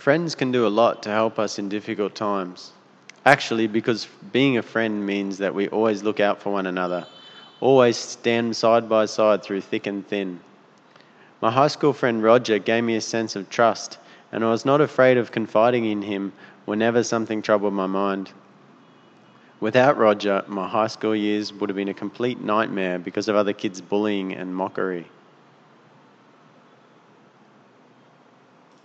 Friends can do a lot to help us in difficult times. Actually, because being a friend means that we always look out for one another, always stand side by side through thick and thin. My high school friend Roger gave me a sense of trust, and I was not afraid of confiding in him whenever something troubled my mind. Without Roger, my high school years would have been a complete nightmare because of other kids' bullying and mockery.